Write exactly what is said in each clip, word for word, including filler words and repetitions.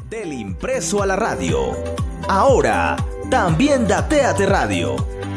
Del impreso a la radio. Ahora, también Datéate Radio.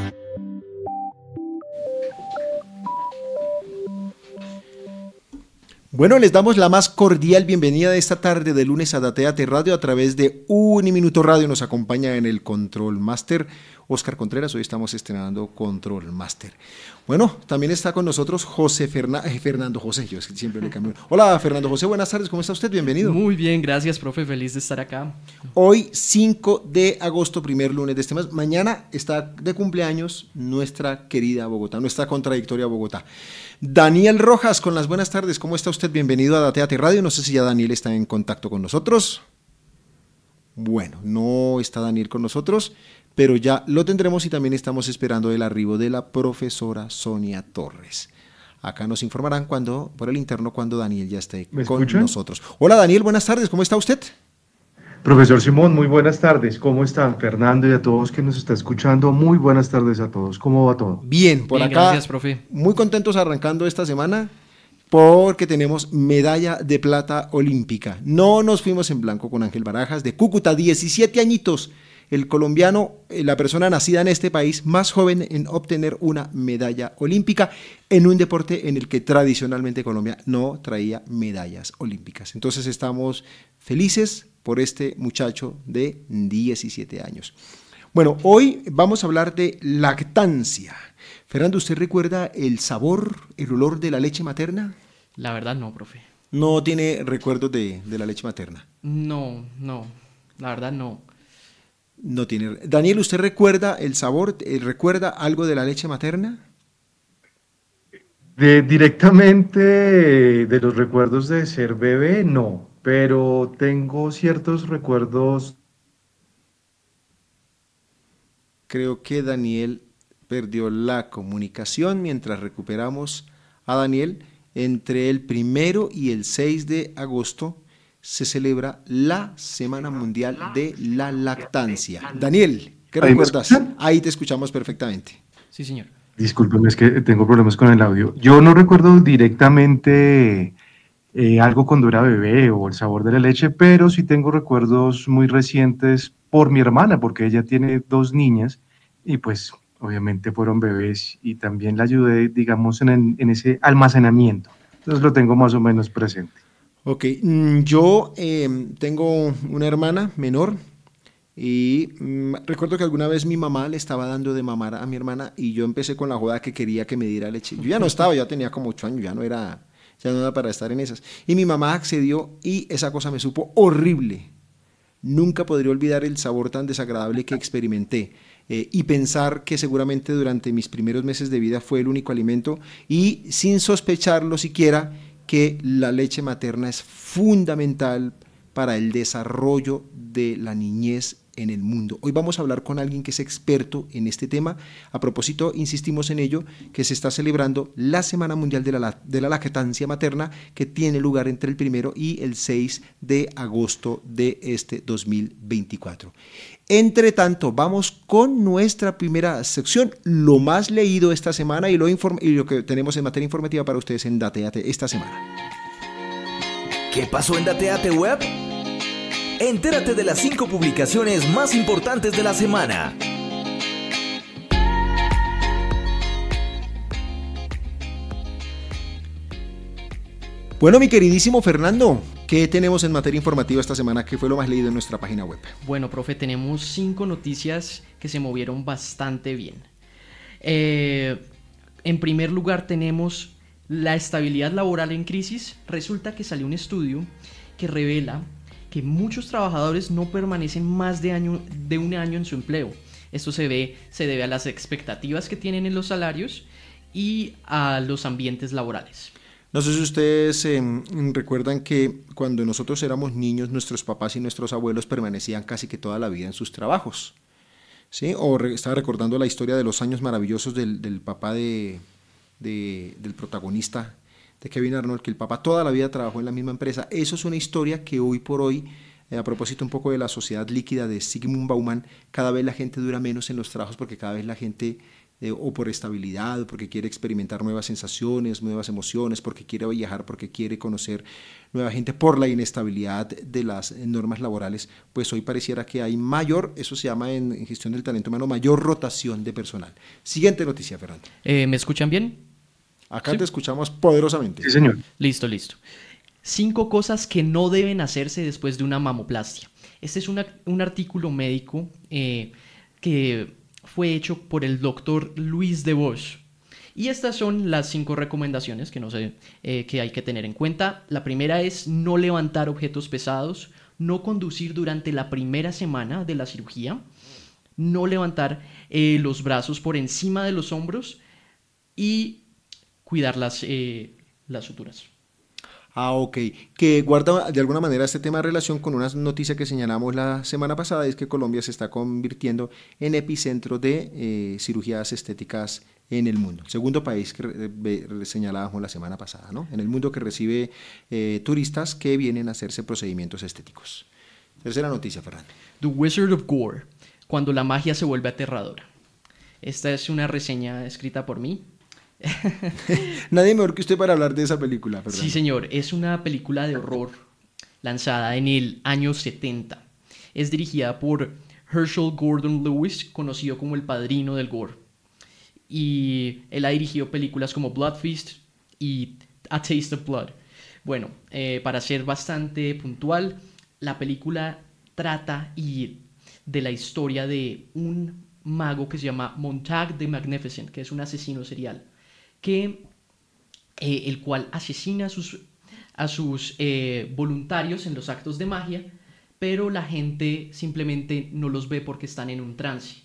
Bueno, les damos la más cordial bienvenida de esta tarde de lunes a Datéate Radio a través de Uniminuto Radio. Nos acompaña en el Control Master Oscar Contreras. Hoy estamos estrenando Control Master. Bueno, también está con nosotros José Ferna- eh, Fernando José. Yo siempre le cambio. Hola, Fernando José. Buenas tardes. ¿Cómo está usted? Bienvenido. Muy bien, gracias, profe. Feliz de estar acá. Hoy, cinco de agosto, primer lunes de este mes. Mañana está de cumpleaños nuestra querida Bogotá, nuestra contradictoria Bogotá. Daniel Rojas, con las buenas tardes. ¿Cómo está usted? Bienvenido a Datéate Radio. No sé si ya Daniel está en contacto con nosotros. Bueno, no está Daniel con nosotros, pero ya lo tendremos y también estamos esperando el arribo de la profesora Sonia Torres. Acá nos informarán cuando, por el interno cuando Daniel ya esté con escuchan? nosotros. Hola Daniel, buenas tardes. ¿Cómo está usted? Profesor Simón, muy buenas tardes. ¿Cómo están? Fernando y a todos que nos está escuchando, muy buenas tardes a todos. ¿Cómo va todo? Bien, por Bien, acá. gracias, profe. Muy contentos arrancando esta semana porque tenemos medalla de plata olímpica. No nos fuimos en blanco con Ángel Barajas de Cúcuta, diecisiete añitos. El colombiano, la persona nacida en este país más joven en obtener una medalla olímpica en un deporte en el que tradicionalmente Colombia no traía medallas olímpicas. Entonces estamos felices por este muchacho de diecisiete años. Bueno, hoy vamos a hablar de lactancia. Fernando, ¿usted recuerda el sabor, el olor de la leche materna? La verdad no, profe. No tiene recuerdos de, de la leche materna. No, no, la verdad no. No tiene. Daniel, ¿usted recuerda el sabor? eh, ¿Recuerda algo de la leche materna? De, directamente de los recuerdos de ser bebé, no, pero tengo ciertos recuerdos. Creo que Daniel perdió la comunicación mientras recuperamos a Daniel. Entre el primero y el seis de agosto se celebra la Semana Mundial de la Lactancia. Daniel, ¿qué ¿Ahí me recuerdas? escuchan? Ahí te escuchamos perfectamente. Sí, señor. Discúlpeme, es que tengo problemas con el audio. Yo no recuerdo directamente eh, algo cuando era bebé o el sabor de la leche, pero sí tengo recuerdos muy recientes por mi hermana, porque ella tiene dos niñas y pues obviamente fueron bebés y también la ayudé, digamos, en, el- en ese almacenamiento. Entonces lo tengo más o menos presente. Ok, mm, yo eh, tengo una hermana menor y mm, recuerdo que alguna vez mi mamá le estaba dando de mamar a mi hermana y yo empecé con la joda que quería que me diera leche. Yo ya no estaba, ya tenía como ocho años, ya no era, ya no era para estar en esas. Y mi mamá accedió y esa cosa me supo horrible. Nunca podría olvidar el sabor tan desagradable que experimenté eh, y pensar que seguramente durante mis primeros meses de vida fue el único alimento y sin sospecharlo siquiera que la leche materna es fundamental para el desarrollo de la niñez en el mundo. Hoy vamos a hablar con alguien que es experto en este tema. A propósito, insistimos en ello, que se está celebrando la Semana Mundial de la, de la Lactancia Materna, que tiene lugar entre el primero y el seis de agosto de este dos mil veinticuatro. Entre tanto, vamos con nuestra primera sección, lo más leído esta semana y lo, inform- y lo que tenemos en materia informativa para ustedes en Datéate esta semana. ¿Qué pasó en Datéate Web? Entérate de las cinco publicaciones más importantes de la semana. Bueno, mi queridísimo Fernando, ¿qué tenemos en materia informativa esta semana? ¿Qué fue lo más leído en nuestra página web? Bueno, profe, tenemos cinco noticias que se movieron bastante bien. Eh, en primer lugar tenemos la estabilidad laboral en crisis. Resulta que salió un estudio que revela que muchos trabajadores no permanecen más de, año, de un año en su empleo. Esto se, ve, se debe a las expectativas que tienen en los salarios y a los ambientes laborales. No sé si ustedes eh, recuerdan que cuando nosotros éramos niños, nuestros papás y nuestros abuelos permanecían casi que toda la vida en sus trabajos, ¿sí? O re- estaba recordando la historia de los años maravillosos del, del papá de, de- del protagonista de Kevin Arnold, que el papá toda la vida trabajó en la misma empresa. Eso es una historia que hoy por hoy, eh, a propósito un poco de la sociedad líquida de Zygmunt Bauman, cada vez la gente dura menos en los trabajos porque cada vez la gente eh, o por estabilidad, porque quiere experimentar nuevas sensaciones, nuevas emociones, porque quiere viajar, porque quiere conocer nueva gente, por la inestabilidad de las normas laborales, pues hoy pareciera que hay mayor, eso se llama en, en gestión del talento humano, mayor rotación de personal. Siguiente noticia, Fernando. Eh, ¿Me escuchan bien? Acá Sí. te escuchamos poderosamente. Sí, señor. Listo, listo. Cinco cosas que no deben hacerse después de una mamoplastia. Este es una- un artículo médico eh, que fue hecho por el doctor Luis de Bosch. Y estas son las cinco recomendaciones que, no sé, eh, que hay que tener en cuenta. La primera es no levantar objetos pesados, no conducir durante la primera semana de la cirugía, no levantar eh, los brazos por encima de los hombros y cuidar las, eh, las suturas. Ah, ok. Que guarda de alguna manera este tema de relación con una noticia que señalamos la semana pasada, es que Colombia se está convirtiendo en epicentro de eh, cirugías estéticas en el mundo. Segundo país que re- ve- señalábamos la semana pasada, ¿no? En el mundo que recibe eh, turistas que vienen a hacerse procedimientos estéticos. Tercera noticia, Fernando. The Wizard of Gore, cuando la magia se vuelve aterradora. Esta es una reseña escrita por mí. Nadie mejor que usted para hablar de esa película, Fernando. Sí, señor, es una película de horror lanzada en el año setenta. Es dirigida por Herschel Gordon Lewis, conocido como el padrino del gore. Y él ha dirigido películas como Blood Feast y A Taste of Blood. Bueno, eh, para ser bastante puntual, la película trata y de la historia de un mago que se llama Montag the Magnificent, que es un asesino serial, que, eh, el cual asesina a sus, a sus eh, voluntarios en los actos de magia, pero la gente simplemente no los ve porque están en un trance.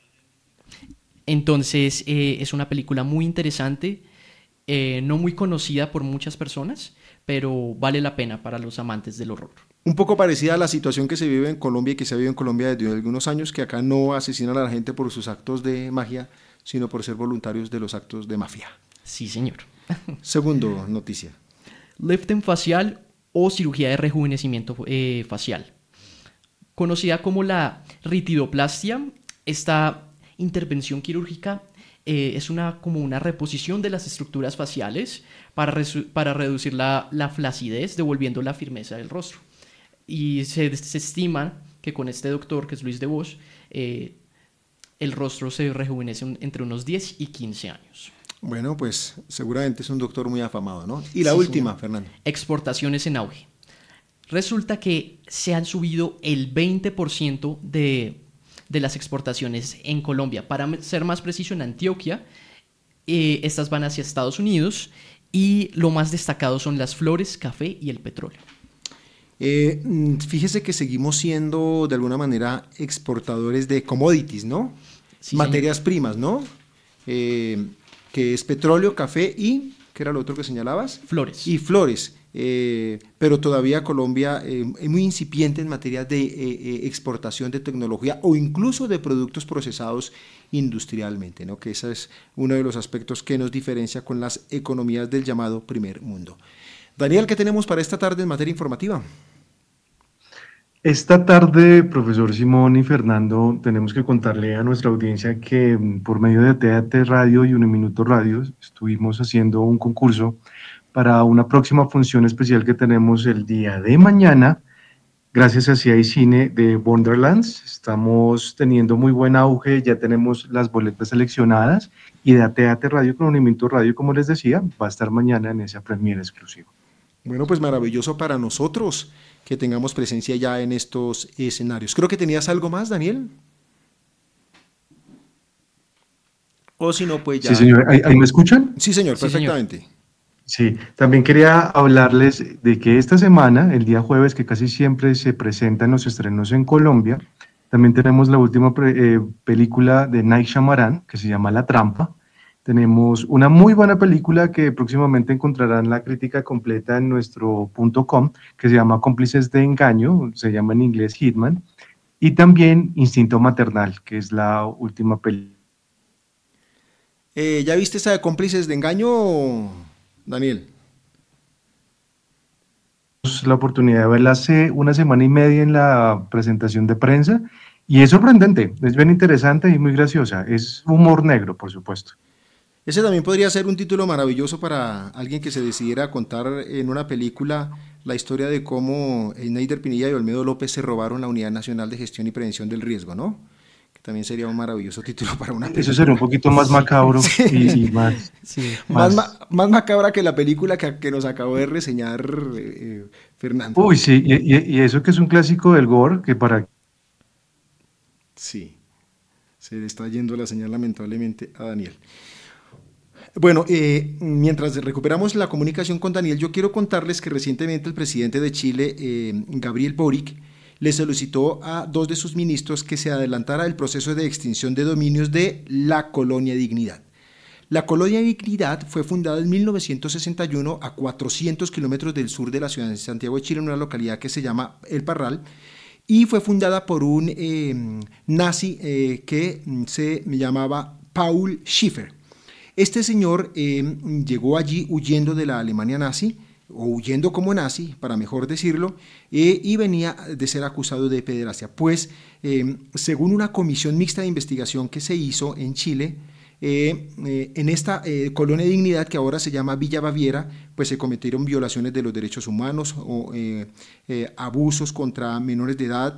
Entonces eh, es una película muy interesante, eh, no muy conocida por muchas personas, pero vale la pena para los amantes del horror. Un poco parecida a la situación que se vive en Colombia y que se ha vivido en Colombia desde algunos años, que acá no asesinan a la gente por sus actos de magia, sino por ser voluntarios de los actos de mafia. Sí, señor. Segundo noticia. Lifting facial o cirugía de rejuvenecimiento eh, facial. Conocida como la ritidoplastia, esta intervención quirúrgica eh, es una, como una reposición de las estructuras faciales para, resu- para reducir la, la flacidez, devolviendo la firmeza del rostro. Y se, se estima que con este doctor, que es Luis de Bosch, eh, el rostro se rejuvenece un- entre unos diez y quince años. Bueno, pues seguramente es un doctor muy afamado, ¿no? Y la Sí, última, señor. Fernando. Exportaciones en auge. Resulta que se han subido el veinte por ciento de, de las exportaciones en Colombia. Para m- ser más preciso, en Antioquia, eh, estas van hacia Estados Unidos y lo más destacado son las flores, café y el petróleo. Eh, mm, fíjese que seguimos siendo de alguna manera exportadores de commodities, ¿no? Sí, Materias primas, ¿no? Eh, que es petróleo, café y, ¿qué era lo otro que señalabas? Flores. Y flores. Eh, pero todavía Colombia eh, es muy incipiente en materia de eh, eh, exportación de tecnología o incluso de productos procesados industrialmente, ¿no? Que ese es uno de los aspectos que nos diferencia con las economías del llamado primer mundo. Daniel, ¿qué tenemos para esta tarde en materia informativa? Esta tarde, profesor Simón y Fernando, tenemos que contarle a nuestra audiencia que mm, por medio de T A T Radio y Un Minuto Radio estuvimos haciendo un concurso para una próxima función especial que tenemos el día de mañana, gracias a C I Cine de Wonderlands. Estamos teniendo muy buen auge, ya tenemos las boletas seleccionadas y de T A T Radio con Un Minuto Radio, como les decía, va a estar mañana en esa premiere exclusiva. Bueno, pues maravilloso para nosotros que tengamos presencia ya en estos escenarios. Creo que tenías algo más, Daniel. O si no, pues ya. Sí, señor. ¿Ahí, ahí me escuchan? Sí, señor, Sí, señor. perfectamente. Sí, también quería hablarles de que esta semana, el día jueves, que casi siempre se presentan los estrenos en Colombia, también tenemos la última pre- eh, película de Night Shyamalan, que se llama La Trampa. Tenemos una muy buena película que próximamente encontrarán la crítica completa en nuestro punto com, que se llama Cómplices de Engaño, se llama en inglés Hitman, y también Instinto Maternal, que es la última película. Eh, ¿ya viste esa de Cómplices de Engaño, Daniel? La oportunidad de verla hace una semana y media en la presentación de prensa y es sorprendente, es bien interesante y muy graciosa. Es humor negro, por supuesto. Ese también podría ser un título maravilloso para alguien que se decidiera a contar en una película la historia de cómo Neider Pinilla y Olmedo López se robaron la Unidad Nacional de Gestión y Prevención del Riesgo, ¿no? Que también sería un maravilloso título para una película. Eso sería un poquito más macabro sí. y, y más, sí. más, más... más macabra que la película que, que nos acabó de reseñar eh, Fernando. Uy, sí, y, y, y eso que es un clásico del gore, que para... Sí, se le está yendo la señal lamentablemente a Daniel. Bueno, eh, mientras recuperamos la comunicación con Daniel, yo quiero contarles que recientemente el presidente de Chile, eh, Gabriel Boric, le solicitó a dos de sus ministros que se adelantara el proceso de extinción de dominios de la Colonia Dignidad. La Colonia Dignidad fue fundada en mil novecientos sesenta y uno a cuatrocientos kilómetros del sur de la ciudad de Santiago de Chile, en una localidad que se llama El Parral, y fue fundada por un eh, nazi eh, que se llamaba Paul Schiffer. Este señor eh, llegó allí huyendo de la Alemania nazi, o huyendo como nazi, para mejor decirlo, eh, y venía de ser acusado de pederastia. Pues, eh, según una comisión mixta de investigación que se hizo en Chile, eh, eh, en esta eh, Colonia de Dignidad, que ahora se llama Villa Baviera, pues se cometieron violaciones de los derechos humanos, o eh, eh, abusos contra menores de edad,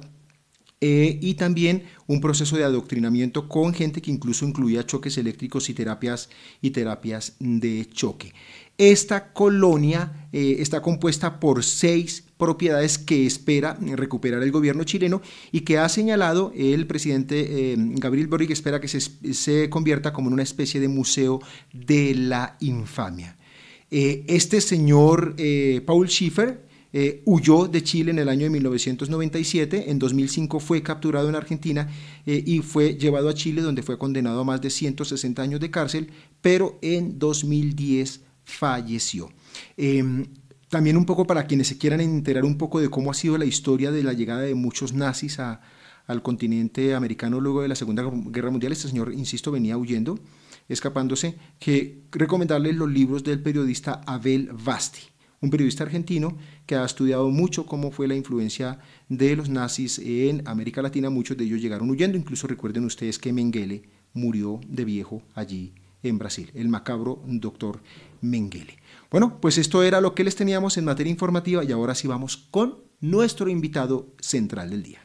Eh, y también un proceso de adoctrinamiento con gente que incluso incluía choques eléctricos y terapias, y terapias de choque. Esta colonia eh, está compuesta por seis propiedades que espera recuperar el gobierno chileno y que ha señalado el presidente eh, Gabriel Boric, espera que se, se convierta como en una especie de museo de la infamia. Eh, este señor eh, Paul Schiffer Eh, huyó de Chile en el año de mil novecientos noventa y siete, en dos mil cinco fue capturado en Argentina eh, y fue llevado a Chile, donde fue condenado a más de ciento sesenta años de cárcel, pero en dos mil diez falleció. Eh, también un poco para quienes se quieran enterar un poco de cómo ha sido la historia de la llegada de muchos nazis a, al continente americano luego de la Segunda Guerra Mundial. Este señor, insisto, venía huyendo, escapándose, que recomendarles los libros del periodista Abel Basti, un periodista argentino que ha estudiado mucho cómo fue la influencia de los nazis en América Latina. Muchos de ellos llegaron huyendo, incluso recuerden ustedes que Mengele murió de viejo allí en Brasil, el macabro doctor Mengele. Bueno, pues esto era lo que les teníamos en materia informativa y ahora sí vamos con nuestro invitado central del día.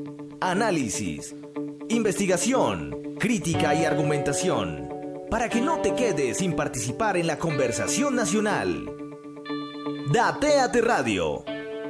Análisis, investigación, crítica y argumentación, para que no te quedes sin participar en la conversación nacional. Dateate Radio.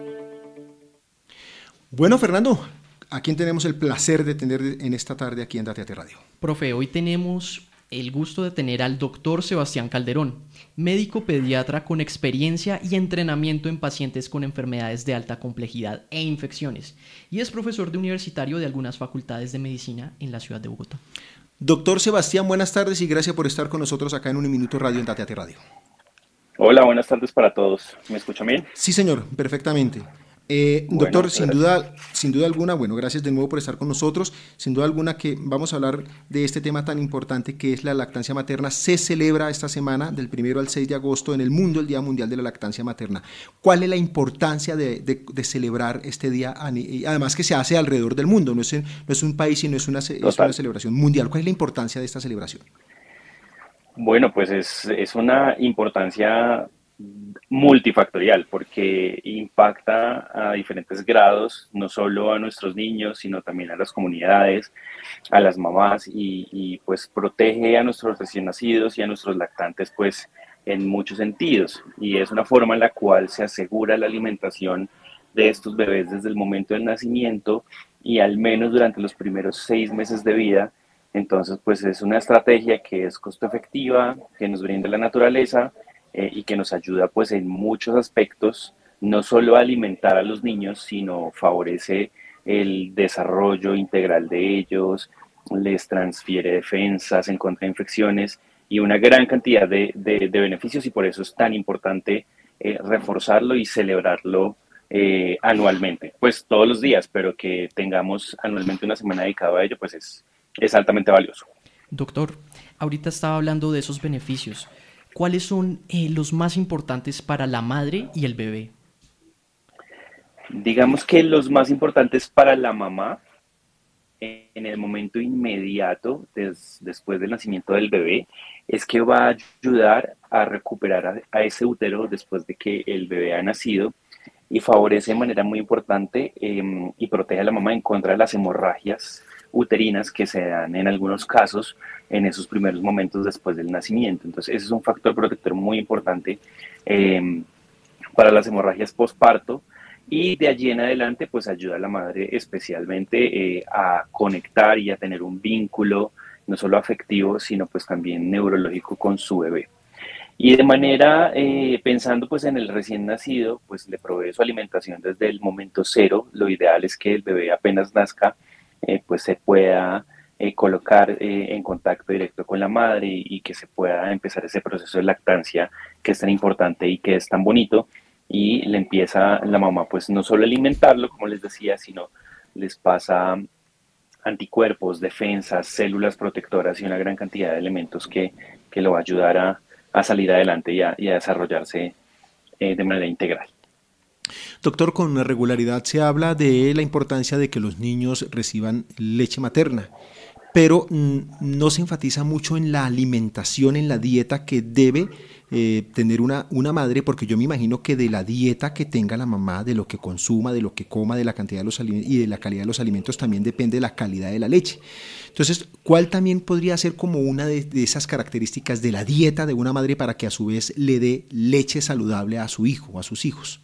Bueno, Fernando, ¿a quién tenemos el placer de tener en esta tarde aquí en Dateate Radio? Profe, hoy tenemos el gusto de tener al doctor Sebastián Calderón, médico pediatra con experiencia y entrenamiento en pacientes con enfermedades de alta complejidad e infecciones, y es profesor de universitario de algunas facultades de medicina en la ciudad de Bogotá. Doctor Sebastián, buenas tardes y gracias por estar con nosotros acá en Un Minuto Radio en Dateate Radio. Hola, buenas tardes para todos. ¿Me escuchan bien? Sí, señor, perfectamente. Eh, bueno, doctor, sin gracias. duda, sin duda alguna, bueno, gracias de nuevo por estar con nosotros. Sin duda alguna que vamos a hablar de este tema tan importante que es la lactancia materna. Se celebra esta semana, del primero al seis de agosto, en el mundo, el Día Mundial de la Lactancia Materna. ¿Cuál es la importancia de, de, de celebrar este día? Además que se hace alrededor del mundo, no es, en, no es un país, sino es una, es una celebración mundial. ¿Cuál es la importancia de esta celebración? Bueno, pues es, es una importancia multifactorial porque impacta a diferentes grados, no solo a nuestros niños, sino también a las comunidades, a las mamás y, y pues protege a nuestros recién nacidos y a nuestros lactantes pues en muchos sentidos, y es una forma en la cual se asegura la alimentación de estos bebés desde el momento del nacimiento y al menos durante los primeros seis meses de vida. Entonces, pues es una estrategia que es costo efectiva, que nos brinda la naturaleza eh, y que nos ayuda pues en muchos aspectos, no solo a alimentar a los niños, sino favorece el desarrollo integral de ellos, les transfiere defensas en contra de infecciones y una gran cantidad de, de, de beneficios, y por eso es tan importante eh, reforzarlo y celebrarlo eh, anualmente, pues todos los días, pero que tengamos anualmente una semana dedicada a ello, pues es es altamente valioso. Doctor, ahorita estaba hablando de esos beneficios. ¿Cuáles son eh, los más importantes para la madre y el bebé? Digamos que los más importantes para la mamá en el momento inmediato des- después del nacimiento del bebé es que va a ayudar a recuperar a, a ese útero después de que el bebé ha nacido y favorece de manera muy importante eh, y protege a la mamá en contra de las hemorragias uterinas que se dan en algunos casos en esos primeros momentos después del nacimiento. Entonces, ese es un factor protector muy importante eh, para las hemorragias postparto y de allí en adelante pues ayuda a la madre especialmente eh, a conectar y a tener un vínculo no solo afectivo sino pues también neurológico con su bebé. Y de manera, eh, pensando pues en el recién nacido, pues le provee su alimentación desde el momento cero. Lo ideal es que el bebé apenas nazca, eh, pues se pueda eh, colocar eh, en contacto directo con la madre y, y que se pueda empezar ese proceso de lactancia que es tan importante y que es tan bonito. Y le empieza la mamá pues no solo a alimentarlo, como les decía, sino les pasa anticuerpos, defensas, células protectoras y una gran cantidad de elementos que, que lo va a ayudar a, a salir adelante y a, y a desarrollarse eh, de manera integral. Doctor, con regularidad se habla de la importancia de que los niños reciban leche materna, pero mm, no se enfatiza mucho en la alimentación, en la dieta que debe eh, tener una, una madre, porque yo me imagino que de la dieta que tenga la mamá, de lo que consuma, de lo que coma, de la cantidad de los alimentos y de la calidad de los alimentos también depende la calidad de la leche. Entonces, ¿cuál también podría ser como una de, de esas características de la dieta de una madre para que a su vez le dé leche saludable a su hijo o a sus hijos?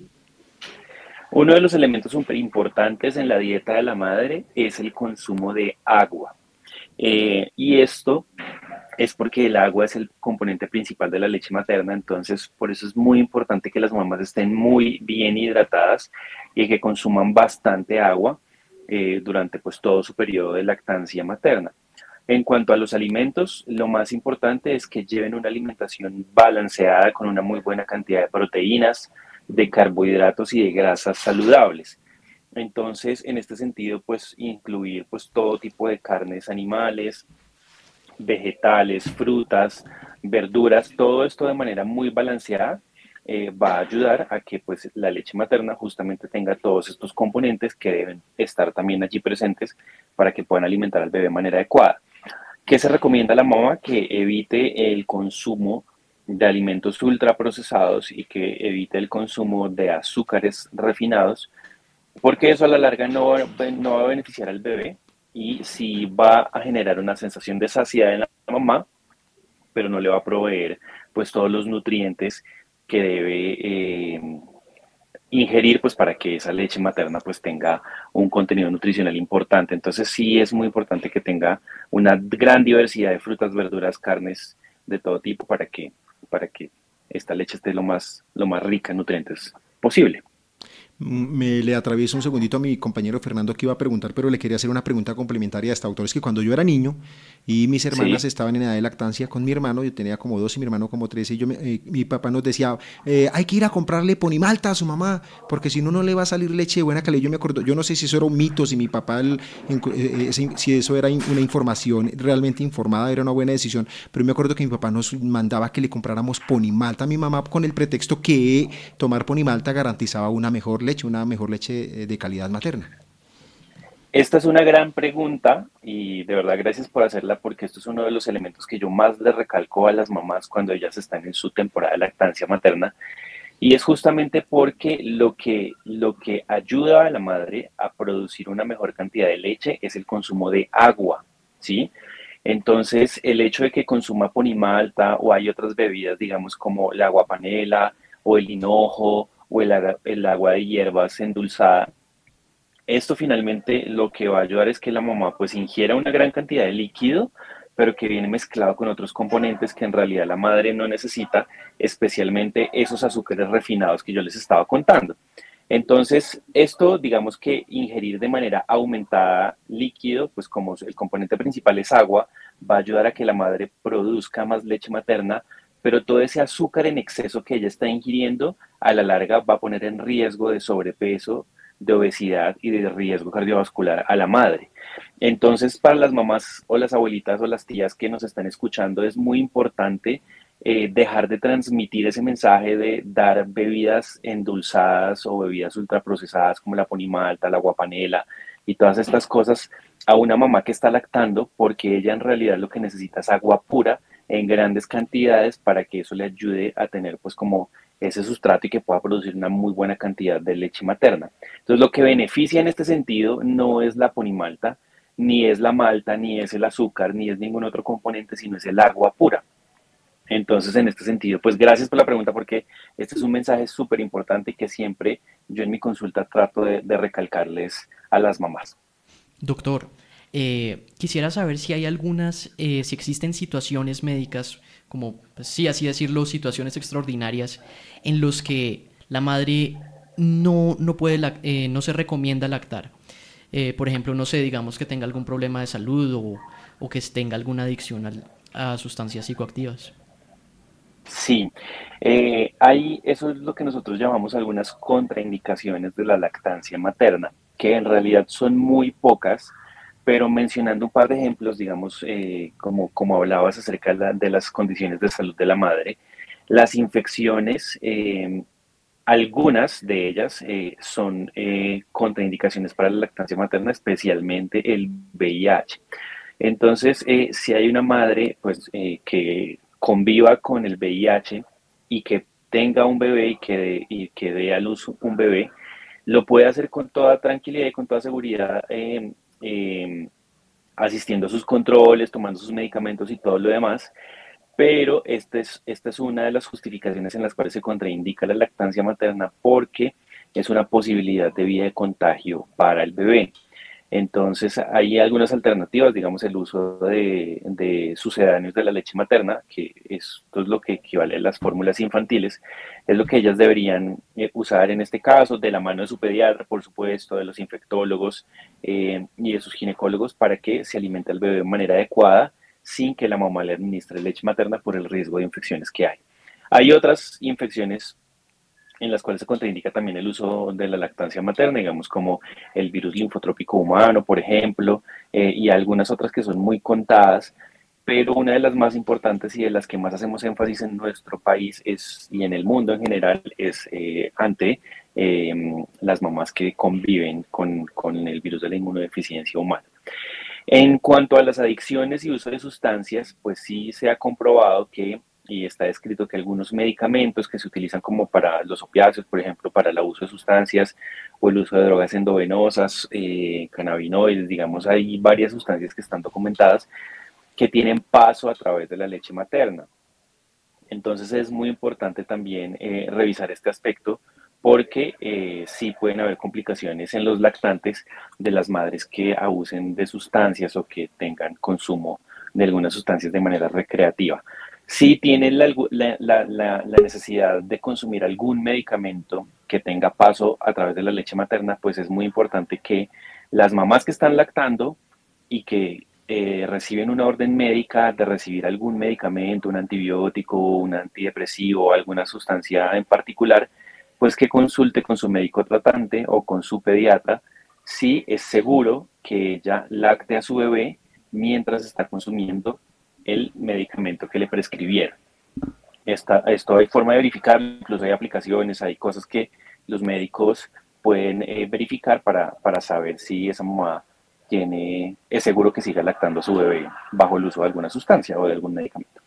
Uno de los elementos súper importantes en la dieta de la madre es el consumo de agua. Eh, y esto es porque el agua es el componente principal de la leche materna, entonces por eso es muy importante que las mamás estén muy bien hidratadas y que consuman bastante agua eh, durante pues todo su periodo de lactancia materna. En cuanto a los alimentos, lo más importante es que lleven una alimentación balanceada con una muy buena cantidad de proteínas, de carbohidratos y de grasas saludables. Entonces, en este sentido, pues incluir pues todo tipo de carnes animales, vegetales, frutas, verduras, todo esto de manera muy balanceada eh, va a ayudar a que pues la leche materna justamente tenga todos estos componentes que deben estar también allí presentes para que puedan alimentar al bebé de manera adecuada. ¿Qué se recomienda a la mamá? Que evite el consumo de alimentos ultraprocesados y que evite el consumo de azúcares refinados, porque eso a la larga no, va- no va a beneficiar al bebé y sí va a generar una sensación de saciedad en la mamá, pero no le va a proveer pues todos los nutrientes que debe eh, ingerir pues para que esa leche materna pues tenga un contenido nutricional importante. Entonces sí es muy importante que tenga una gran diversidad de frutas, verduras, carnes de todo tipo para que, para que esta leche esté lo más, lo más rica en nutrientes posible. Me le atravieso un segundito a mi compañero Fernando que iba a preguntar, pero le quería hacer una pregunta complementaria a este autor. Es que cuando yo era niño y mis hermanas Sí, estaban en edad de lactancia con mi hermano, yo tenía como dos y mi hermano como tres, y yo me- eh, mi papá nos decía, eh, hay que ir a comprarle ponimalta a su mamá, porque si no, no le va a salir leche de buena calidad. Yo me acuerdo, yo no sé si eso era un mito, si mi papá, el- en- eh, eh, si eso era in- una información realmente informada, era una buena decisión, pero me acuerdo que mi papá nos mandaba que le compráramos ponimalta a mi mamá con el pretexto que tomar ponimalta garantizaba una mejor leche, una mejor leche eh, de calidad materna. esta es una gran pregunta y de verdad gracias por hacerla porque esto es uno de los elementos que yo más les recalco a las mamás cuando ellas están en su temporada de lactancia materna y es justamente porque lo que, lo que ayuda a la madre a producir una mejor cantidad de leche es el consumo de agua, ¿sí? Entonces, el hecho de que consuma ponimalta o hay otras bebidas, digamos, como la agua panela o el hinojo o el, aga- el agua de hierbas endulzada, esto finalmente lo que va a ayudar es que la mamá pues ingiera una gran cantidad de líquido, pero que viene mezclado con otros componentes que en realidad la madre no necesita, especialmente esos azúcares refinados que yo les estaba contando. Entonces, esto, digamos que ingerir de manera aumentada líquido, pues como el componente principal es agua, va a ayudar a que la madre produzca más leche materna, pero todo ese azúcar en exceso que ella está ingiriendo, a la larga va a poner en riesgo de sobrepeso, de obesidad y de riesgo cardiovascular a la madre. Entonces, para las mamás o las abuelitas o las tías que nos están escuchando, es muy importante eh, dejar de transmitir ese mensaje de dar bebidas endulzadas o bebidas ultraprocesadas como la ponimalta, la guapanela, y todas estas cosas a una mamá que está lactando, porque ella en realidad lo que necesita es agua pura en grandes cantidades para que eso le ayude a tener pues como ese sustrato y que pueda producir una muy buena cantidad de leche materna. Entonces lo que beneficia en este sentido no es la ponimalta, ni es la malta, ni es el azúcar, ni es ningún otro componente, sino es el agua pura. Entonces, en este sentido, pues gracias por la pregunta porque este es un mensaje súper importante que siempre yo en mi consulta trato de, de recalcarles a las mamás. Doctor, eh, quisiera saber si hay algunas, eh, si existen situaciones médicas, como, pues, sí, así decirlo, situaciones extraordinarias, en los que la madre no, no puede, lac- eh, no se recomienda lactar. Eh, por ejemplo, no sé, digamos que tenga algún problema de salud o, o que tenga alguna adicción al- a sustancias psicoactivas. Sí, eh, hay, eso es lo que nosotros llamamos algunas contraindicaciones de la lactancia materna, que en realidad son muy pocas, pero mencionando un par de ejemplos, digamos, eh, como, como hablabas acerca de, la- de las condiciones de salud de la madre, las infecciones, eh, algunas de ellas eh, son eh, contraindicaciones para la lactancia materna, especialmente el V I H. Entonces, eh, si hay una madre pues, eh, que conviva con el V I H y que tenga un bebé y que, dé- y que dé a luz un bebé, lo puede hacer con toda tranquilidad y con toda seguridad, eh, eh, asistiendo a sus controles, tomando sus medicamentos y todo lo demás. Pero esta es, esta es una de las justificaciones en las cuales se contraindica la lactancia materna porque es una posibilidad de vía de contagio para el bebé. Entonces, hay algunas alternativas, digamos, el uso de, de sucedáneos de la leche materna, que esto es lo que equivale a las fórmulas infantiles, es lo que ellas deberían eh, usar en este caso, de la mano de su pediatra, por supuesto, de los infectólogos eh, y de sus ginecólogos, para que se alimente al bebé de manera adecuada, sin que la mamá le administre leche materna por el riesgo de infecciones que hay. Hay otras infecciones en las cuales se contraindica también el uso de la lactancia materna, digamos como el virus linfotrópico humano, por ejemplo, eh, y algunas otras que son muy contadas, pero una de las más importantes y de las que más hacemos énfasis en nuestro país es, y en el mundo en general es eh, ante eh, las mamás que conviven con, con el virus de la inmunodeficiencia humana. En cuanto a las adicciones y uso de sustancias, pues sí se ha comprobado que, y está descrito que algunos medicamentos que se utilizan como para los opiáceos, por ejemplo, para el abuso de sustancias o el uso de drogas endovenosas, eh, cannabinoides, digamos, hay varias sustancias que están documentadas que tienen paso a través de la leche materna. Entonces es muy importante también eh, revisar este aspecto porque eh, sí pueden haber complicaciones en los lactantes de las madres que abusen de sustancias o que tengan consumo de algunas sustancias de manera recreativa. Si tienen la, la, la, la, necesidad de consumir algún medicamento que tenga paso a través de la leche materna, pues es muy importante que las mamás que están lactando y que eh, reciben una orden médica de recibir algún medicamento, un antibiótico, un antidepresivo, alguna sustancia en particular, pues que consulte con su médico tratante o con su pediatra si es seguro que ella lacte a su bebé mientras está consumiendo el medicamento que le prescribieron. Esta, esto hay forma de verificar, incluso hay aplicaciones, hay cosas que los médicos pueden eh, verificar para, para saber si esa mamá tiene, es seguro que siga lactando a su bebé bajo el uso de alguna sustancia o de algún medicamento.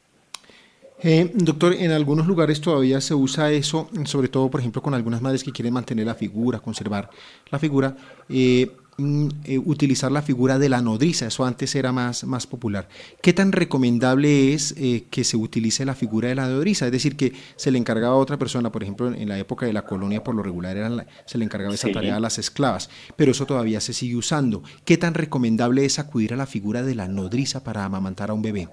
Eh, doctor, en algunos lugares todavía se usa eso, sobre todo, por ejemplo, con algunas madres que quieren mantener la figura, conservar la figura, eh, mm, eh, utilizar la figura de la nodriza, eso antes era más, más popular. ¿Qué tan recomendable es eh, que se utilice la figura de la nodriza? Es decir, que se le encargaba a otra persona, por ejemplo, en la época de la colonia, por lo regular eran la, se le encargaba esa tarea Sí. a las esclavas, pero eso todavía se sigue usando. ¿Qué tan recomendable es acudir a la figura de la nodriza para amamantar a un bebé?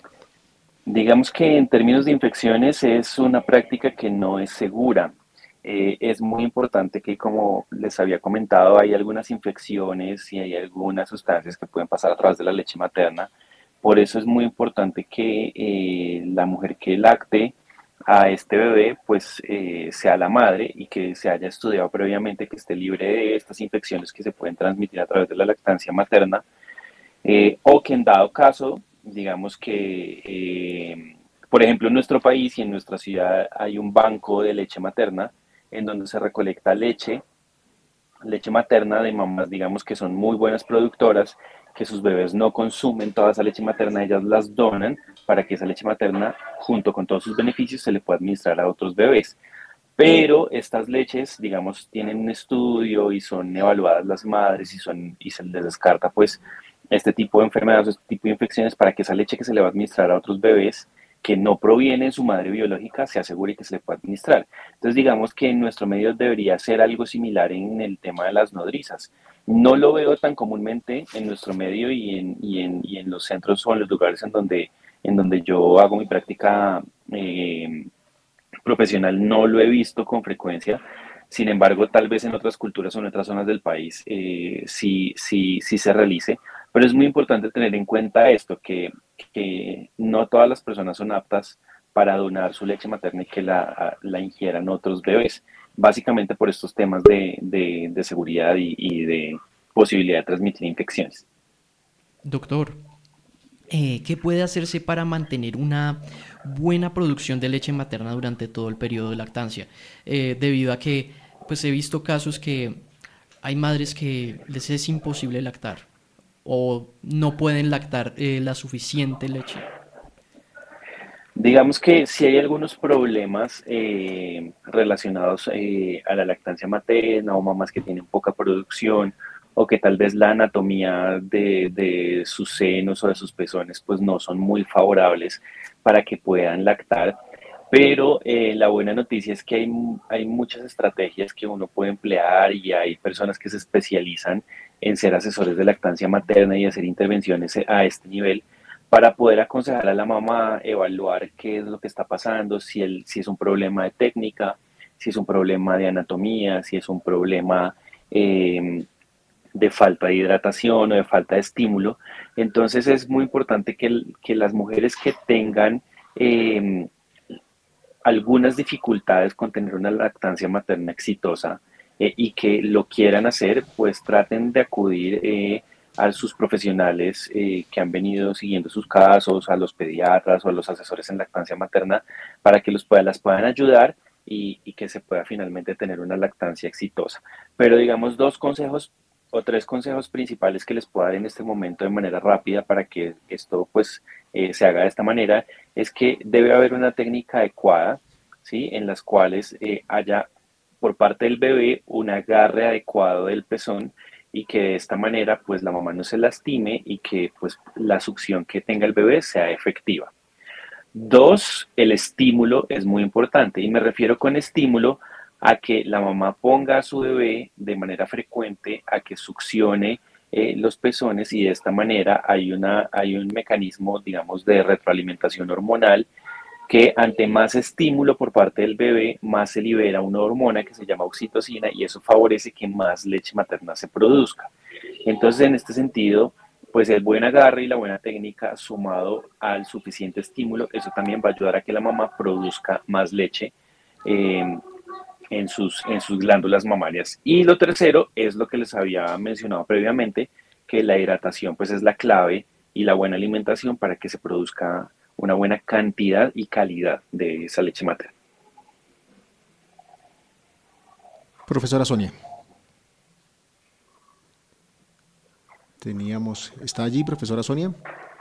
Digamos que en términos de infecciones es una práctica que no es segura. Eh, es muy importante que, como les había comentado, hay algunas infecciones y hay algunas sustancias que pueden pasar a través de la leche materna. Por eso es muy importante que eh, la mujer que lacte a este bebé, pues eh, sea la madre y que se haya estudiado previamente que esté libre de estas infecciones que se pueden transmitir a través de la lactancia materna eh, o que en dado caso, digamos que, eh, por ejemplo, en nuestro país y en nuestra ciudad hay un banco de leche materna en donde se recolecta leche leche materna de mamás, digamos, que son muy buenas productoras, que sus bebés no consumen toda esa leche materna, ellas las donan para que esa leche materna, junto con todos sus beneficios, se le pueda administrar a otros bebés. Pero estas leches, digamos, tienen un estudio y son evaluadas las madres y, son, y se les descarta pues este tipo de enfermedades, este tipo de infecciones para que esa leche que se le va a administrar a otros bebés que no proviene de su madre biológica se asegure que se le pueda administrar. Entonces digamos que en nuestro medio debería ser algo similar en el tema de las nodrizas. No lo veo tan comúnmente en nuestro medio y en, y en, y en los centros o en los lugares en donde, en donde yo hago mi práctica eh, profesional, no lo he visto con frecuencia. Sin embargo, tal vez en otras culturas o en otras zonas del país eh, sí, sí, sí se realice. Pero es muy importante tener en cuenta esto, que, que no todas las personas son aptas para donar su leche materna y que la, la ingieran otros bebés, básicamente por estos temas de, de, de seguridad y, y de posibilidad de transmitir infecciones. Doctor, eh, ¿qué puede hacerse para mantener una buena producción de leche materna durante todo el periodo de lactancia? Eh, debido a que pues he visto casos que hay madres que les es imposible lactar o no pueden lactar eh, la suficiente leche. Digamos que sí hay algunos problemas eh, relacionados eh, a la lactancia materna o mamás que tienen poca producción o que tal vez la anatomía de, de sus senos o de sus pezones pues no son muy favorables para que puedan lactar. Pero eh, la buena noticia es que hay, hay muchas estrategias que uno puede emplear y hay personas que se especializan en ser asesores de lactancia materna y hacer intervenciones a este nivel para poder aconsejar a la mamá, evaluar qué es lo que está pasando, si, el, si es un problema de técnica, si es un problema de anatomía, si es un problema eh, de falta de hidratación o de falta de estímulo. Entonces es muy importante que, que las mujeres que tengan eh, algunas dificultades con tener una lactancia materna exitosa eh, y que lo quieran hacer, pues traten de acudir eh, a sus profesionales eh, que han venido siguiendo sus casos, a los pediatras o a los asesores en lactancia materna, para que los puedan, las puedan ayudar y, y que se pueda finalmente tener una lactancia exitosa. Pero digamos dos consejos o tres consejos principales que les puedo dar en este momento de manera rápida para que esto pues eh, se haga de esta manera, es que debe haber una técnica adecuada, ¿sí? En las cuales eh, haya por parte del bebé un agarre adecuado del pezón y que de esta manera pues la mamá no se lastime y que pues la succión que tenga el bebé sea efectiva. Dos, el estímulo es muy importante y me refiero con estímulo a que la mamá ponga a su bebé de manera frecuente a que succione eh, los pezones y de esta manera hay, una, hay un mecanismo, digamos, de retroalimentación hormonal que ante más estímulo por parte del bebé, más se libera una hormona que se llama oxitocina y eso favorece que más leche materna se produzca. Entonces, en este sentido, pues el buen agarre y la buena técnica sumado al suficiente estímulo, eso también va a ayudar a que la mamá produzca más leche eh, en, sus, en sus glándulas mamarias. Y lo tercero es lo que les había mencionado previamente, que la hidratación pues es la clave y la buena alimentación para que se produzca una buena cantidad y calidad de esa leche materna. Profesora Sonia. Teníamos, ¿está allí, profesora Sonia?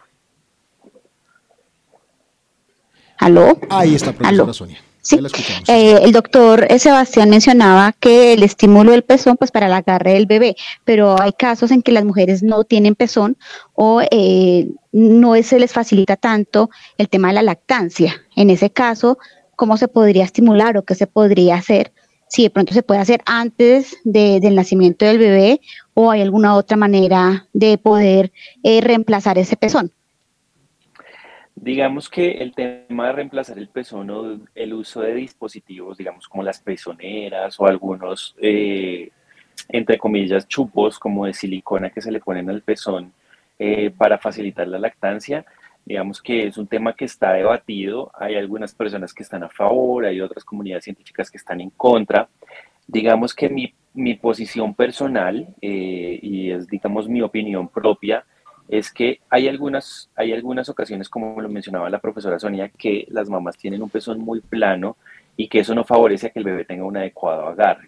¿Aló? Ahí está, profesora ¿Aló? Sonia. Sí, Ya la escuchamos. eh, el doctor Sebastián mencionaba que el estímulo del pezón, pues para el agarre del bebé, pero hay casos en que las mujeres no tienen pezón o eh, no se les facilita tanto el tema de la lactancia. En ese caso, ¿cómo se podría estimular o qué se podría hacer? Si de pronto se puede hacer antes de, del nacimiento del bebé o hay alguna otra manera de poder eh, reemplazar ese pezón. Digamos que el tema de reemplazar el pezón o el uso de dispositivos, digamos como las pezoneras o algunos, eh, entre comillas, chupos como de silicona que se le ponen al pezón eh, para facilitar la lactancia, digamos que es un tema que está debatido. Hay algunas personas que están a favor, hay otras comunidades científicas que están en contra. Digamos que mi, mi posición personal, eh, y es, digamos, mi opinión propia, es que hay algunas, hay algunas ocasiones, como lo mencionaba la profesora Sonia, que las mamás tienen un pezón muy plano y que eso no favorece a que el bebé tenga un adecuado agarre.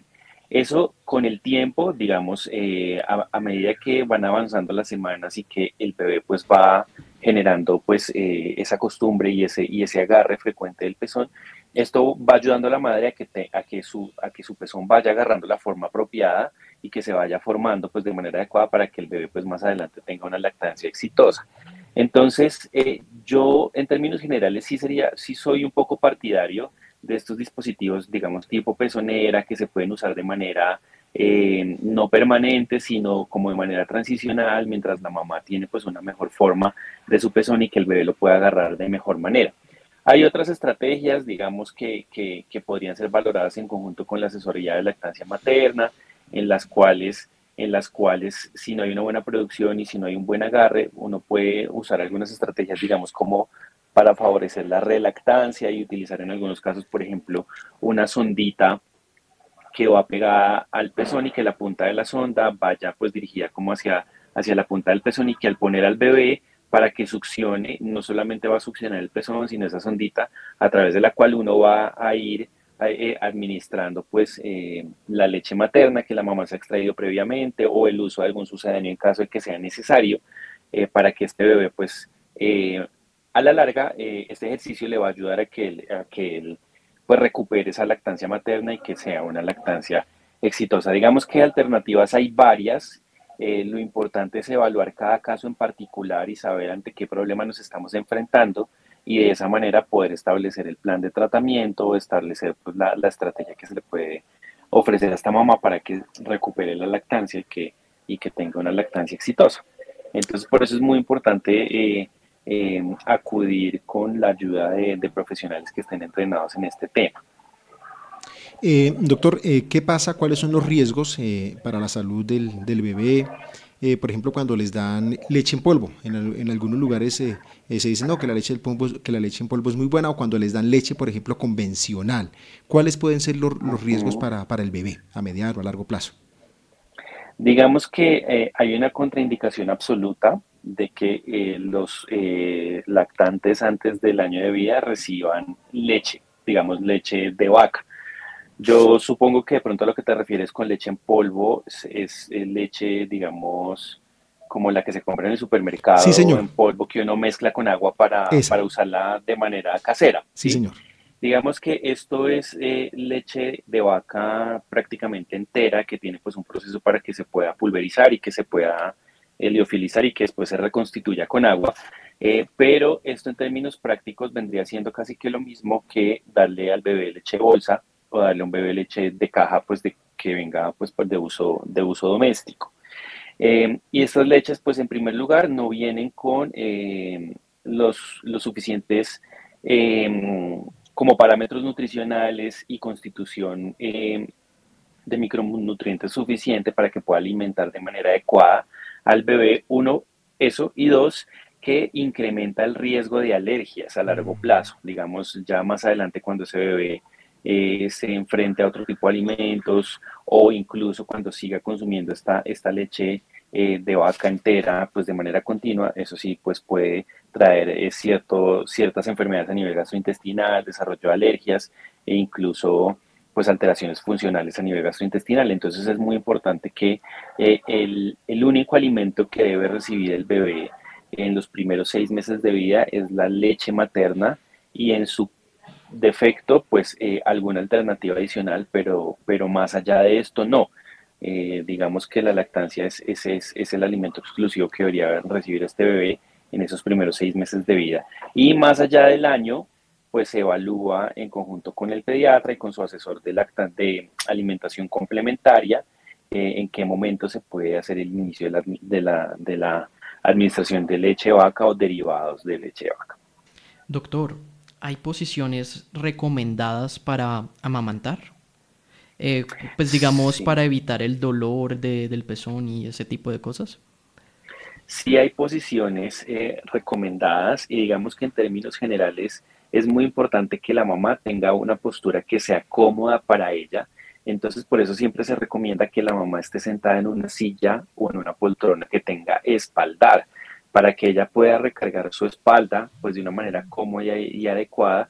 Eso con el tiempo, digamos, eh, a, a medida que van avanzando las semanas y que el bebé pues va generando pues eh, esa costumbre y ese, y ese agarre frecuente del pezón, esto va ayudando a la madre a que, te, a, que su, a que su pezón vaya agarrando la forma apropiada y que se vaya formando pues de manera adecuada para que el bebé pues más adelante tenga una lactancia exitosa. Entonces, eh, yo en términos generales sí sería, sí soy un poco partidario de estos dispositivos, digamos, tipo pezonera, que se pueden usar de manera eh, no permanente, sino como de manera transicional, mientras la mamá tiene pues una mejor forma de su pezón y que el bebé lo pueda agarrar de mejor manera. Hay otras estrategias, digamos, que, que, que podrían ser valoradas en conjunto con la asesoría de lactancia materna, en las cuales en las cuales si no hay una buena producción y si no hay un buen agarre, uno puede usar algunas estrategias, digamos, como para favorecer la relactancia y utilizar en algunos casos, por ejemplo, una sondita que va pegada al pezón y que la punta de la sonda vaya pues dirigida como hacia, hacia la punta del pezón y que al poner al bebé para que succione, no solamente va a succionar el pezón, sino esa sondita a través de la cual uno va a ir eh, administrando pues eh, la leche materna que la mamá se ha extraído previamente o el uso de algún sucedáneo en caso de que sea necesario eh, para que este bebé pues eh, a la larga eh, este ejercicio le va a ayudar a que, él, a que él pues recupere esa lactancia materna y que sea una lactancia exitosa. Digamos que alternativas hay varias. Eh, lo importante es evaluar cada caso en particular y saber ante qué problema nos estamos enfrentando y de esa manera poder establecer el plan de tratamiento o establecer pues, la, la estrategia que se le puede ofrecer a esta mamá para que recupere la lactancia y que, y que tenga una lactancia exitosa. Entonces, por eso es muy importante eh, eh, acudir con la ayuda de, de profesionales que estén entrenados en este tema. Eh, doctor, eh, ¿qué pasa? ¿Cuáles son los riesgos eh, para la salud del, del bebé? Eh, por ejemplo, cuando les dan leche en polvo. En, el, en algunos lugares eh, eh, se dice no, que la, leche del polvo, que la leche en polvo es muy buena, o cuando les dan leche, por ejemplo, convencional. ¿Cuáles pueden ser los, los riesgos para, para el bebé a mediano o a largo plazo? Digamos que eh, hay una contraindicación absoluta de que eh, los eh, lactantes antes del año de vida reciban leche, digamos leche de vaca. Yo supongo que de pronto a lo que te refieres con leche en polvo es, es leche, digamos, como la que se compra en el Sí, supermercado señor. en polvo que uno mezcla con agua para, Esa. para usarla de manera casera, Sí, ¿sí? señor. Digamos que esto es eh, leche de vaca prácticamente entera que tiene pues un proceso para que se pueda pulverizar y que se pueda eh, liofilizar y que después se reconstituya con agua. Eh, pero esto en términos prácticos vendría siendo casi que lo mismo que darle al bebé leche bolsa o darle a un bebé leche de caja pues de que venga pues de uso, de uso doméstico. Eh, y estas leches pues en primer lugar no vienen con eh, los, los suficientes eh, como parámetros nutricionales y constitución eh, de micronutrientes suficiente para que pueda alimentar de manera adecuada al bebé, uno, eso, y dos, que incrementa el riesgo de alergias a largo plazo, digamos, ya más adelante cuando ese bebé eh, se enfrente a otro tipo de alimentos o incluso cuando siga consumiendo esta, esta leche eh, de vaca entera, pues de manera continua, eso sí, pues puede traer eh, cierto, ciertas enfermedades a nivel gastrointestinal, desarrollo de alergias e incluso pues alteraciones funcionales a nivel gastrointestinal. Entonces es muy importante que eh, el, el único alimento que debe recibir el bebé en los primeros seis meses de vida es la leche materna y en su defecto, pues eh, alguna alternativa adicional, pero, pero más allá de esto no. Eh, digamos que la lactancia es, es, es, es el alimento exclusivo que debería recibir este bebé en esos primeros seis meses de vida. Y más allá del año, pues se evalúa en conjunto con el pediatra y con su asesor de, lactan de alimentación complementaria eh, en qué momento se puede hacer el inicio de la, de, la, de la administración de leche de vaca o derivados de leche de vaca. Doctor, ¿hay posiciones recomendadas para amamantar? Eh, pues digamos Sí. para evitar el dolor de, del pezón y ese tipo de cosas. Sí hay posiciones eh, recomendadas y digamos que en términos generales es muy importante que la mamá tenga una postura que sea cómoda para ella. Entonces por eso siempre se recomienda que la mamá esté sentada en una silla o en una poltrona que tenga espaldar para que ella pueda recargar su espalda pues de una manera cómoda y, y adecuada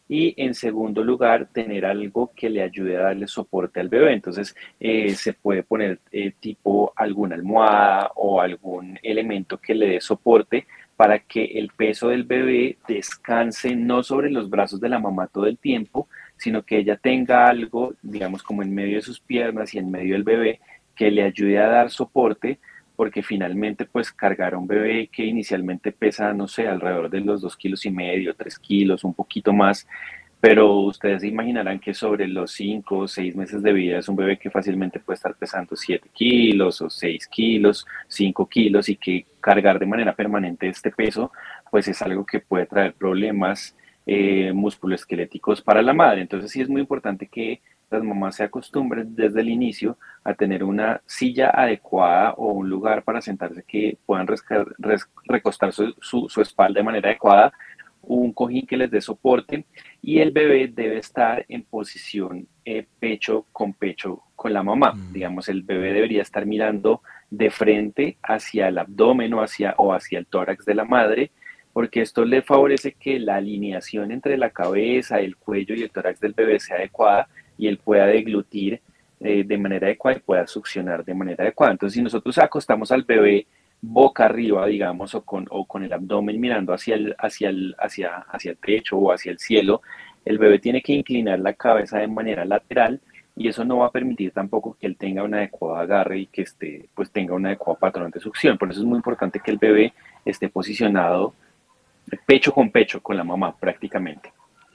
y en segundo lugar, tener algo que le ayude a darle soporte al bebé. Entonces, eh, se puede poner eh, tipo alguna almohada o algún elemento que le dé soporte para que el peso del bebé descanse no sobre los brazos de la mamá todo el tiempo, sino que ella tenga algo, digamos, como en medio de sus piernas y en medio del bebé, que le ayude a dar soporte, porque finalmente pues cargar a un bebé que inicialmente pesa, no sé, alrededor de los dos kilos y medio, tres kilos, un poquito más, pero ustedes se imaginarán que sobre los cinco o seis meses de vida es un bebé que fácilmente puede estar pesando siete kilos o seis kilos, cinco kilos, y que cargar de manera permanente este peso pues es algo que puede traer problemas eh, musculoesqueléticos para la madre. Entonces sí es muy importante que las mamás se acostumbren desde el inicio a tener una silla adecuada o un lugar para sentarse que puedan resca- res- recostar su, su, su espalda de manera adecuada, un cojín que les dé soporte, y el bebé debe estar en posición eh, pecho con pecho con la mamá. Mm. Digamos, el bebé debería estar mirando de frente hacia el abdomen o hacia, o hacia el tórax de la madre, porque esto le favorece que la alineación entre la cabeza, el cuello y el tórax del bebé sea adecuada y él pueda deglutir eh, de manera adecuada y pueda succionar de manera adecuada. Entonces, si nosotros acostamos al bebé boca arriba, digamos, o con, o con el abdomen mirando hacia el, hacia, el, hacia, hacia el techo o hacia el cielo, el bebé tiene que inclinar la cabeza de manera lateral, y eso no va a permitir tampoco que él tenga un adecuado agarre y que esté, pues, tenga un adecuado patrón de succión. Por eso es muy importante que el bebé esté posicionado pecho con pecho con la mamá prácticamente.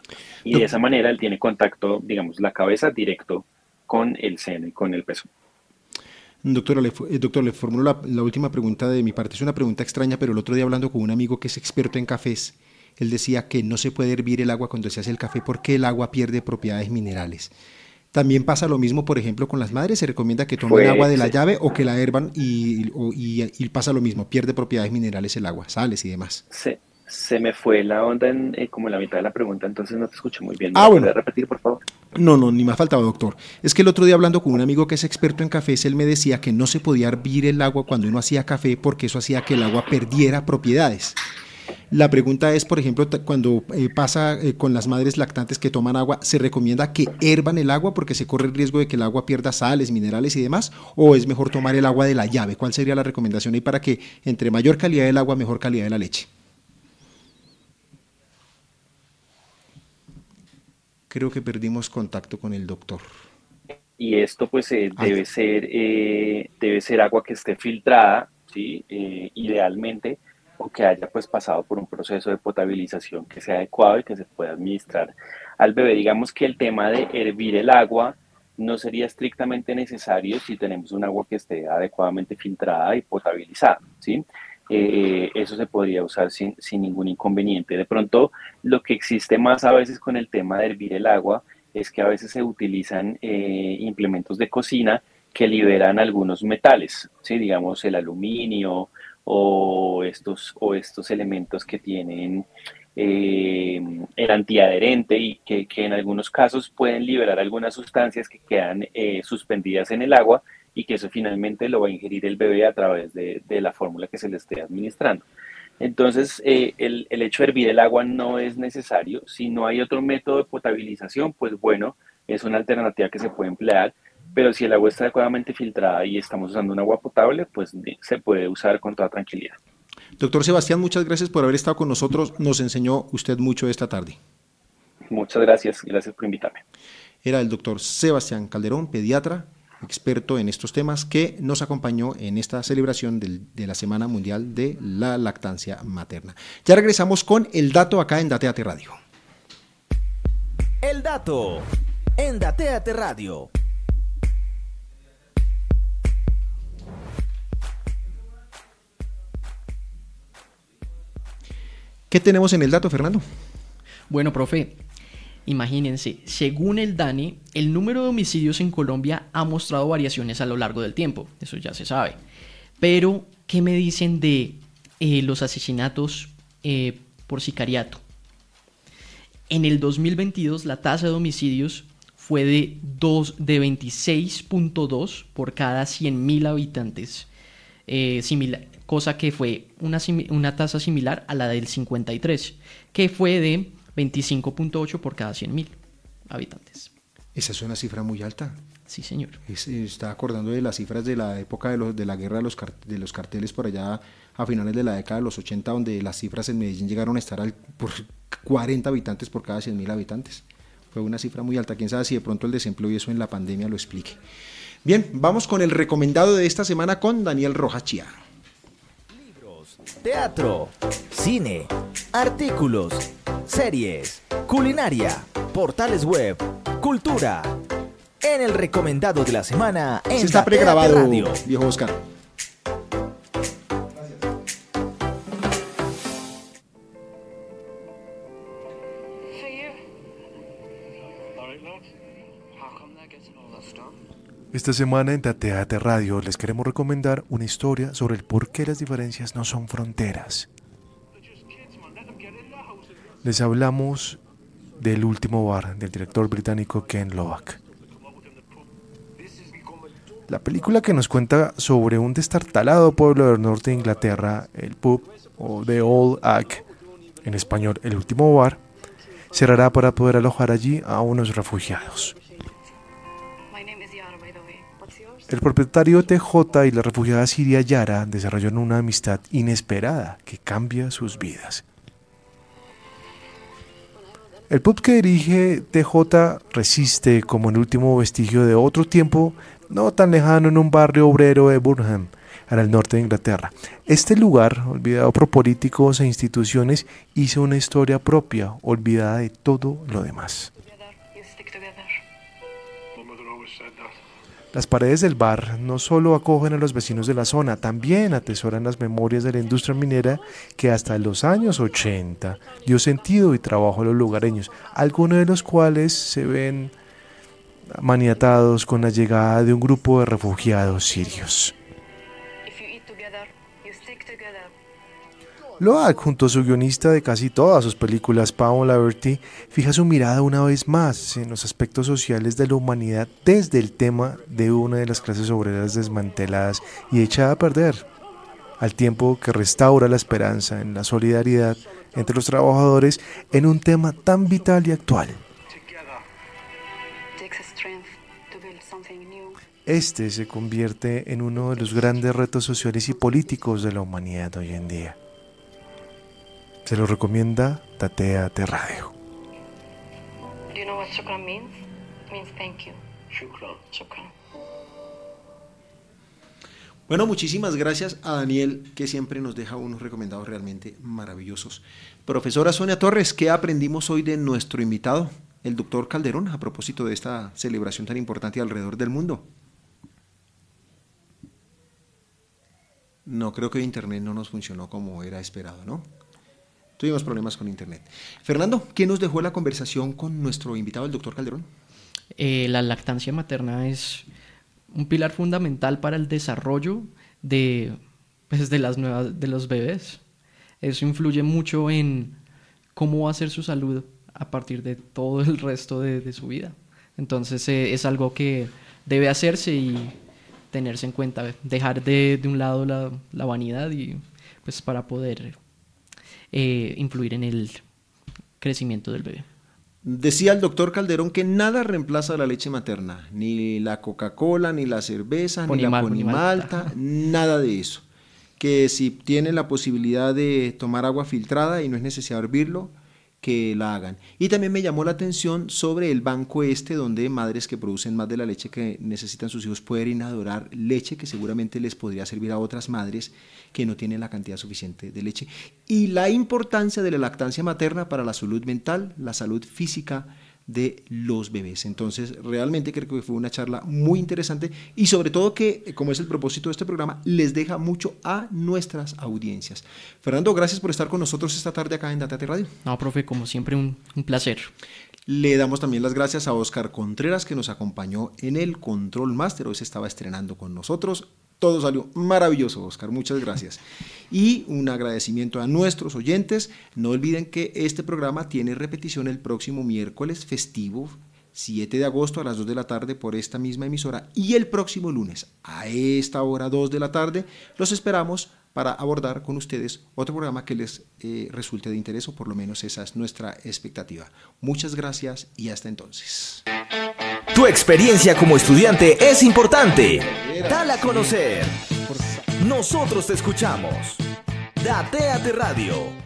Y de esa manera él tiene contacto, digamos, la cabeza directo con el seno y con el pezón. Doctora, le, eh, doctor, le formulo la, la última pregunta de mi parte. Es una pregunta extraña, pero el otro día hablando con un amigo que es experto en cafés, él decía que no se puede hervir el agua cuando se hace el café porque el agua pierde propiedades minerales. ¿También pasa lo mismo, por ejemplo, con las madres? ¿Se recomienda que tomen Fue, agua de la sí. llave o que la hervan y, y, y, y pasa lo mismo? Pierde propiedades minerales el agua, sales y demás. Sí. Se me fue la onda en eh, como en la mitad de la pregunta, entonces no te escuché muy bien. ¿Me ah, la bueno. puedes repetir, por favor? No, no, ni me ha faltado, doctor. Es que el otro día hablando con un amigo que es experto en cafés, él me decía que no se podía hervir el agua cuando uno hacía café porque eso hacía que el agua perdiera propiedades. La pregunta es, por ejemplo, cuando eh, pasa eh, con las madres lactantes que toman agua, ¿se recomienda que hervan el agua porque se corre el riesgo de que el agua pierda sales, minerales y demás? ¿O es mejor tomar el agua de la llave? ¿Cuál sería la recomendación ahí para que entre mayor calidad del agua, mejor calidad de la leche? Creo que perdimos contacto con el doctor. Y esto pues eh, debe ser eh, debe ser agua que esté filtrada, ¿sí? Eh, idealmente, o que haya pues pasado por un proceso de potabilización que sea adecuado y que se pueda administrar al bebé. Digamos que el tema de hervir el agua no sería estrictamente necesario si tenemos un agua que esté adecuadamente filtrada y potabilizada, ¿sí? Eh, eso se podría usar sin, sin ningún inconveniente. De pronto, lo que existe más a veces con el tema de hervir el agua es que a veces se utilizan eh, implementos de cocina que liberan algunos metales, ¿sí? Digamos el aluminio o estos, o estos elementos que tienen eh, el antiadherente y que, que en algunos casos pueden liberar algunas sustancias que quedan eh, suspendidas en el agua, y que eso finalmente lo va a ingerir el bebé a través de, de la fórmula que se le esté administrando. Entonces, eh, el, el hecho de hervir el agua no es necesario. Si no hay otro método de potabilización, pues bueno, es una alternativa que se puede emplear, pero si el agua está adecuadamente filtrada y estamos usando un agua potable, pues se puede usar con toda tranquilidad. Doctor Sebastián, muchas gracias por haber estado con nosotros. Nos enseñó usted mucho esta tarde. Muchas gracias, gracias por invitarme. Era el doctor Sebastián Calderón, pediatra, experto en estos temas, que nos acompañó en esta celebración del, de la Semana Mundial de la Lactancia Materna. Ya regresamos con el dato acá en Dateate Radio. El dato en Dateate Radio. ¿Qué tenemos en el dato, Fernando? Bueno, profe, imagínense, según el DANE, el número de homicidios en Colombia ha mostrado variaciones a lo largo del tiempo, eso ya se sabe. Pero, ¿qué me dicen de eh, los asesinatos eh, por sicariato? En el dos mil veintidós la tasa de homicidios fue de, de veintiséis punto dos por cada cien mil habitantes, eh, similar, cosa que fue una, una tasa similar a la del cincuenta y tres, que fue de veinticinco punto ocho por cada cien mil habitantes. Esa es una cifra muy alta. Sí, señor. Es, está acordando de las cifras de la época de, los, de la guerra de los, cart, de los carteles por allá a finales de la década de los ochenta, donde las cifras en Medellín llegaron a estar al, por cuarenta habitantes por cada cien mil habitantes. Fue una cifra muy alta. Quién sabe si de pronto el desempleo y eso en la pandemia lo explique. Bien, vamos con el recomendado de esta semana con Daniel Rojas Chía. Libros, teatro, cine, artículos, series, culinaria, portales web, cultura. En el recomendado de la semana en Se está Datea pregrabado, Radio. viejo Oscar. Esta semana en Datea Radio les queremos recomendar una historia sobre el por qué las diferencias no son fronteras. Les hablamos del Último Bar, del director británico Ken Loach. La película que nos cuenta sobre un destartalado pueblo del norte de Inglaterra, el pub o The Old Ack, en español El Último Bar, cerrará para poder alojar allí a unos refugiados. El propietario T J y la refugiada siria Yara desarrollaron una amistad inesperada que cambia sus vidas. El pub que dirige T J resiste como el último vestigio de otro tiempo no tan lejano en un barrio obrero de Burnham, al norte de Inglaterra. Este lugar, olvidado por políticos e instituciones, hizo una historia propia, olvidada de todo lo demás. Las paredes del bar no solo acogen a los vecinos de la zona, también atesoran las memorias de la industria minera que hasta los años ochenta dio sentido y trabajo a los lugareños, algunos de los cuales se ven maniatados con la llegada de un grupo de refugiados sirios. Loach, junto a su guionista de casi todas sus películas, Paul Laverty, fija su mirada una vez más en los aspectos sociales de la humanidad desde el tema de una de las clases obreras desmanteladas y echada a perder, al tiempo que restaura la esperanza en la solidaridad entre los trabajadores en un tema tan vital y actual. Este se convierte en uno de los grandes retos sociales y políticos de la humanidad hoy en día. Se lo recomienda Datea Radio. Do you know what shukran means? It means thank you. Shukran. Shukran. Bueno, muchísimas gracias a Daniel, que siempre nos deja unos recomendados realmente maravillosos. Profesora Sonia Torres, ¿qué aprendimos hoy de nuestro invitado, el doctor Calderón, a propósito de esta celebración tan importante alrededor del mundo? No, creo que internet no nos funcionó como era esperado, ¿no? Tuvimos problemas con internet. Fernando, ¿qué nos dejó la conversación con nuestro invitado, el doctor Calderón? Eh, la lactancia materna es un pilar fundamental para el desarrollo de, pues, de, las nuevas, de los bebés. Eso influye mucho en cómo va a ser su salud a partir de todo el resto de, de su vida. Entonces eh, es algo que debe hacerse y tenerse en cuenta, dejar de, de un lado la, la vanidad y pues para poder eh, influir en el crecimiento del bebé. Decía el doctor Calderón que nada reemplaza la leche materna, ni la Coca-Cola, ni la cerveza, Ponimal, ni la ponimalta, nada de eso. Que si tienen la posibilidad de tomar agua filtrada y no es necesario hervirlo, que la hagan. Y también me llamó la atención sobre el banco este donde madres que producen más de la leche que necesitan sus hijos pueden ir a donar leche que seguramente les podría servir a otras madres que no tienen la cantidad suficiente de leche. Y la importancia de la lactancia materna para la salud mental, la salud física de los bebés. Entonces, realmente creo que fue una charla muy interesante y sobre todo que, como es el propósito de este programa, les deja mucho a nuestras audiencias. Fernando, gracias por estar con nosotros esta tarde acá en Datea Radio. No, profe, como siempre, un, un placer. Le damos también las gracias a Oscar Contreras, que nos acompañó en el Control Master. Hoy se estaba estrenando con nosotros. Todo salió maravilloso, Oscar, muchas gracias. Y un agradecimiento a nuestros oyentes. No olviden que este programa tiene repetición el próximo miércoles festivo, siete de agosto a las dos de la tarde por esta misma emisora. Y el próximo lunes, a esta hora dos de la tarde, los esperamos para abordar con ustedes otro programa que les eh, resulte de interés, o por lo menos esa es nuestra expectativa. Muchas gracias y hasta entonces. Tu experiencia como estudiante es importante. Dala a conocer. Nosotros te escuchamos. Dateate Radio.